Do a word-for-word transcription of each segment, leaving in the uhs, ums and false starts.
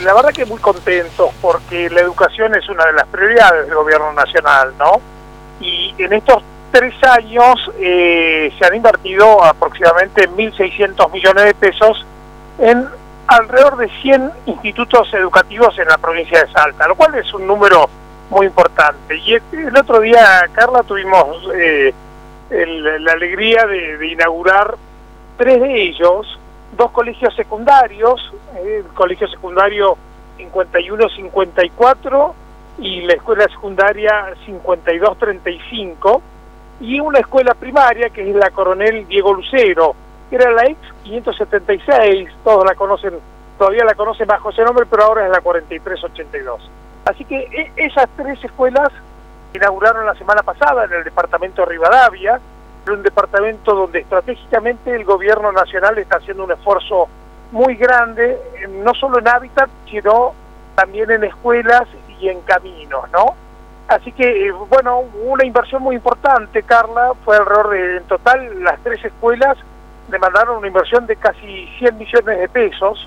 la verdad que muy contentos porque la educación es una de las prioridades del gobierno nacional, ¿no? Y en estos tres años eh, se han invertido aproximadamente mil seiscientos millones de pesos en alrededor de cien institutos educativos en la provincia de Salta, lo cual es un número muy importante. Y el, el otro día, Carla, tuvimos eh, el, la alegría de, de inaugurar tres de ellos, dos colegios secundarios, eh, el colegio secundario cincuenta y uno cincuenta y cuatro y la escuela secundaria cincuenta y dos treinta y cinco, y una escuela primaria que es la Coronel Diego Lucero, que era la ex quinientos setenta y seis, todos la conocen, todavía la conocen bajo ese nombre, pero ahora es la cuarenta y tres ochenta y dos. Así que e esas tres escuelas se inauguraron la semana pasada en el departamento de Rivadavia, un departamento donde estratégicamente el gobierno nacional está haciendo un esfuerzo muy grande, no solo en hábitat, sino también en escuelas y en caminos, ¿no? Así que, bueno, una inversión muy importante, Carla, fue alrededor de, en total, las tres escuelas demandaron una inversión de casi cien millones de pesos,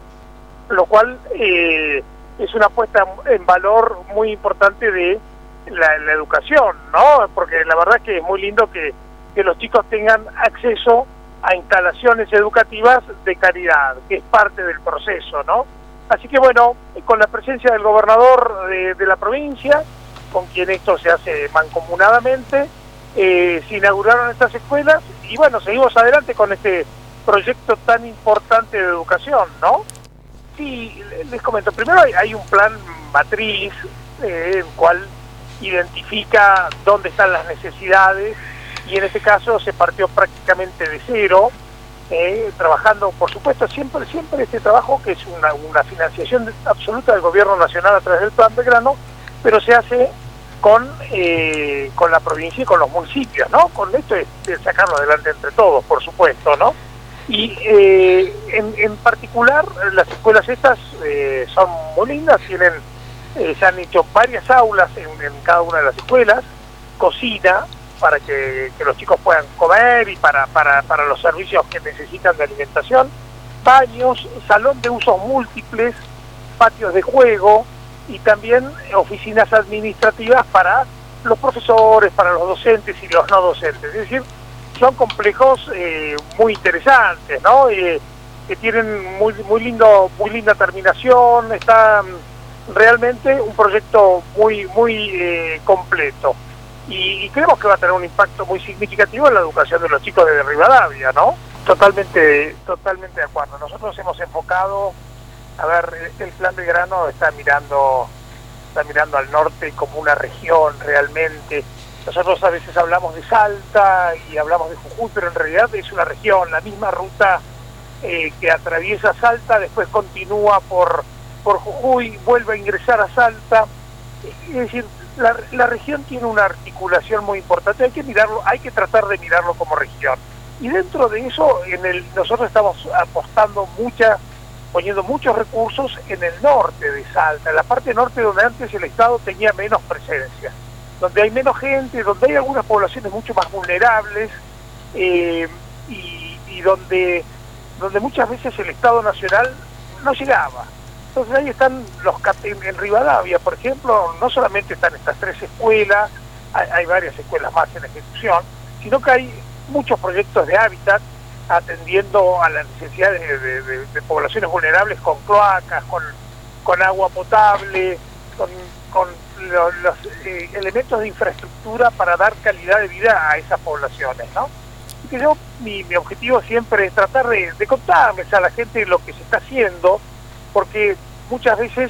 lo cual eh, es una puesta en valor muy importante de la, la educación, ¿no? Porque la verdad que es muy lindo que que los chicos tengan acceso a instalaciones educativas de calidad, que es parte del proceso, ¿no? Así que bueno, con la presencia del gobernador de, de la provincia, con quien esto se hace mancomunadamente, eh, se inauguraron estas escuelas y bueno, seguimos adelante con este proyecto tan importante de educación, ¿no? Sí, les comento, primero hay, hay un plan matriz, eh, el cual identifica dónde están las necesidades, y en este caso se partió prácticamente de cero, eh, trabajando, por supuesto, siempre siempre este trabajo que es una, una financiación absoluta del gobierno nacional a través del Plan Belgrano, pero se hace con eh, con la provincia y con los municipios, ¿no? Con esto es de sacarlo adelante entre todos, por supuesto, ¿no? Y eh, en, en particular las escuelas estas eh, son muy lindas, tienen eh, se han hecho varias aulas en, en cada una de las escuelas, cocina, para que, que los chicos puedan comer y para, para, para los servicios que necesitan de alimentación, baños, salón de usos múltiples, patios de juego y también oficinas administrativas para los profesores, para los docentes y los no docentes. Es decir, son complejos eh, muy interesantes, ¿no? Eh, que tienen muy, muy, lindo, muy linda terminación, está realmente un proyecto muy, muy eh, completo. Y, y creemos que va a tener un impacto muy significativo en la educación de los chicos de Rivadavia, ¿no? Totalmente, totalmente de acuerdo. Nosotros hemos enfocado, a ver, el Plan Belgrano está mirando, está mirando al norte como una región realmente. Nosotros a veces hablamos de Salta y hablamos de Jujuy, pero en realidad es una región, la misma ruta eh, que atraviesa Salta, después continúa por, por Jujuy, vuelve a ingresar a Salta. Es decir, La, la región tiene una articulación muy importante, hay que mirarlo, hay que tratar de mirarlo como región. Y dentro de eso, en el, nosotros estamos apostando mucha, poniendo muchos recursos en el norte de Salta, en la parte norte donde antes el Estado tenía menos presencia, donde hay menos gente, donde hay algunas poblaciones mucho más vulnerables, eh, y, y donde, donde muchas veces el Estado Nacional no llegaba. Entonces ahí están los en, en Rivadavia, por ejemplo, no solamente están estas tres escuelas, hay, hay varias escuelas más en ejecución, sino que hay muchos proyectos de hábitat atendiendo a las necesidades de, de, de, de poblaciones vulnerables con cloacas, con, con agua potable, con, con lo, los eh, elementos de infraestructura para dar calidad de vida a esas poblaciones, ¿no? Y que yo, mi, mi objetivo siempre es tratar de, de contarles a la gente lo que se está haciendo, porque muchas veces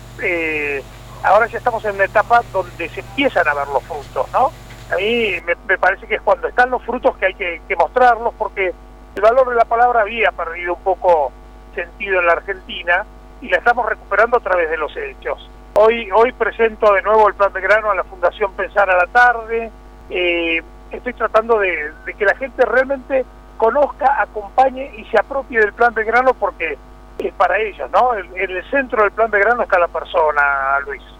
eh, ahora ya estamos en una etapa donde se empiezan a ver los frutos, ¿no? A mí me, me parece que es cuando están los frutos que hay que, que mostrarlos, porque el valor de la palabra había perdido un poco sentido en la Argentina y la estamos recuperando a través de los hechos. Hoy, hoy presento de nuevo el Plan Belgrano a la Fundación Pensar a la Tarde. Eh, estoy tratando de, de que la gente realmente conozca, acompañe y se apropie del Plan Belgrano, porque es para ellos, ¿no? En el centro del Plan Belgrano está la persona, Luis.